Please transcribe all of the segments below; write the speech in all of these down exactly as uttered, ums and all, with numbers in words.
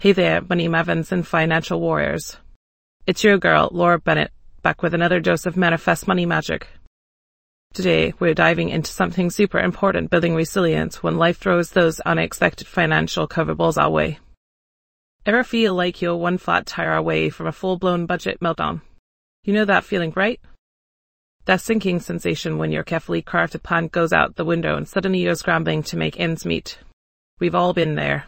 Hey there, Money Mavens and Financial Warriors. It's your girl, Laura Bennett, back with another dose of Manifest Money Magic. Today, we're diving into something super important, building resilience when life throws those unexpected financial curveballs our way. Ever feel like you're one flat tire away from a full-blown budget meltdown? You know that feeling, right? That sinking sensation when your carefully crafted plan goes out the window and suddenly you're scrambling to make ends meet. We've all been there.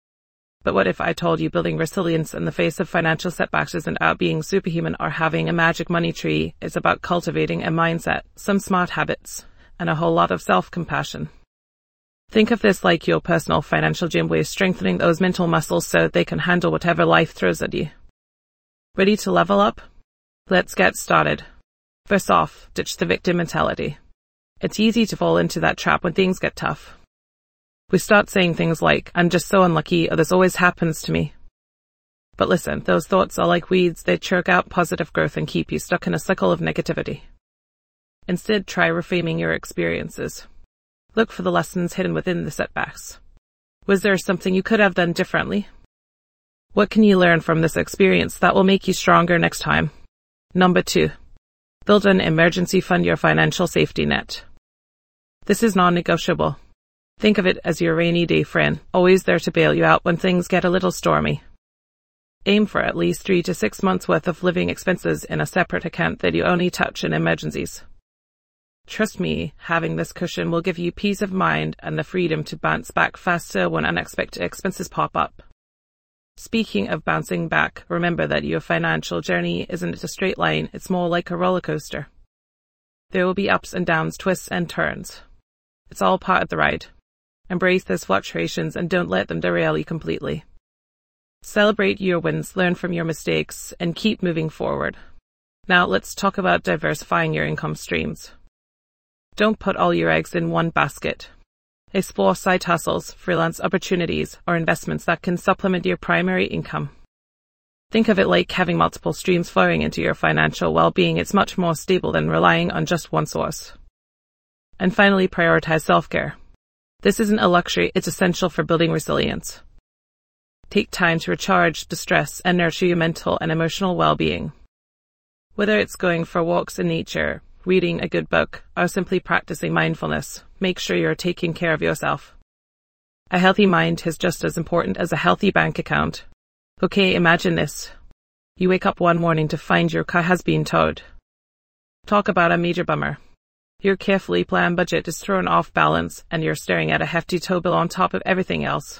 But what if I told you building resilience in the face of financial setbacks isn't about being superhuman or having a magic money tree? It's about cultivating a mindset, some smart habits, and a whole lot of self-compassion. Think of this like your personal financial gym where you're strengthening those mental muscles so they can handle whatever life throws at you. Ready to level up? Let's get started. First off, ditch the victim mentality. It's easy to fall into that trap when things get tough. We start saying things like, I'm just so unlucky, or this always happens to me. But listen, those thoughts are like weeds. They choke out positive growth and keep you stuck in a cycle of negativity. Instead, try reframing your experiences. Look for the lessons hidden within the setbacks. Was there something you could have done differently? What can you learn from this experience that will make you stronger next time? Number two, build an emergency fund, your financial safety net. This is non-negotiable. Think of it as your rainy day friend, always there to bail you out when things get a little stormy. Aim for at least three to six months worth of living expenses in a separate account that you only touch in emergencies. Trust me, having this cushion will give you peace of mind and the freedom to bounce back faster when unexpected expenses pop up. Speaking of bouncing back, remember that your financial journey isn't a straight line, it's more like a roller coaster. There will be ups and downs, twists and turns. It's all part of the ride. Embrace those fluctuations and don't let them derail you completely. Celebrate your wins, learn from your mistakes, and keep moving forward. Now let's talk about diversifying your income streams. Don't put all your eggs in one basket. Explore side hustles, freelance opportunities, or investments that can supplement your primary income. Think of it like having multiple streams flowing into your financial well-being. It's much more stable than relying on just one source. And finally, prioritize self-care. This isn't a luxury, it's essential for building resilience. Take time to recharge, distress, and nurture your mental and emotional well-being. Whether it's going for walks in nature, reading a good book, or simply practicing mindfulness, make sure you're taking care of yourself. A healthy mind is just as important as a healthy bank account. Okay, imagine this. You wake up one morning to find your car has been towed. Talk about a major bummer. Your carefully planned budget is thrown off balance, and you're staring at a hefty tow bill on top of everything else.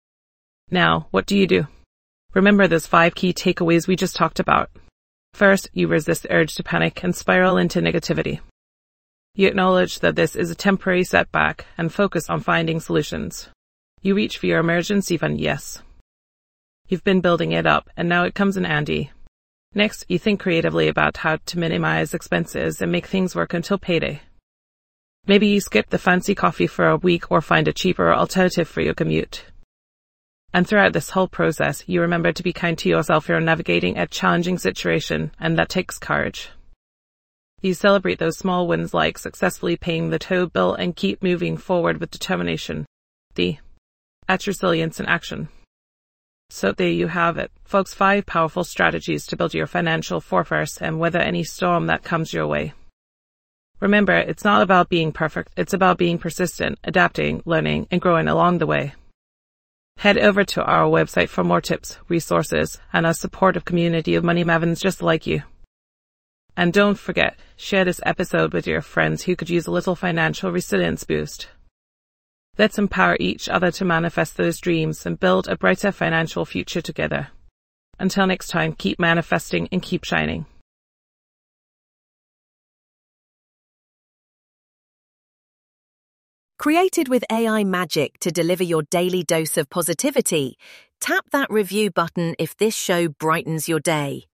Now, what do you do? Remember those five key takeaways we just talked about. First, you resist the urge to panic and spiral into negativity. You acknowledge that this is a temporary setback and focus on finding solutions. You reach for your emergency fund, yes. You've been building it up, and now it comes in handy. Next, you think creatively about how to minimize expenses and make things work until payday. Maybe you skip the fancy coffee for a week or find a cheaper alternative for your commute. And throughout this whole process, you remember to be kind to yourself. You're navigating a challenging situation, and that takes courage. You celebrate those small wins like successfully paying the tow bill and keep moving forward with determination. D. That's resilience in action. So there you have it, folks, five powerful strategies to build your financial fortress and weather any storm that comes your way. Remember, it's not about being perfect, it's about being persistent, adapting, learning, and growing along the way. Head over to our website for more tips, resources, and a supportive community of money mavens just like you. And don't forget, share this episode with your friends who could use a little financial resilience boost. Let's empower each other to manifest those dreams and build a brighter financial future together. Until next time, keep manifesting and keep shining. Created with A I magic to deliver your daily dose of positivity, tap that review button if this show brightens your day.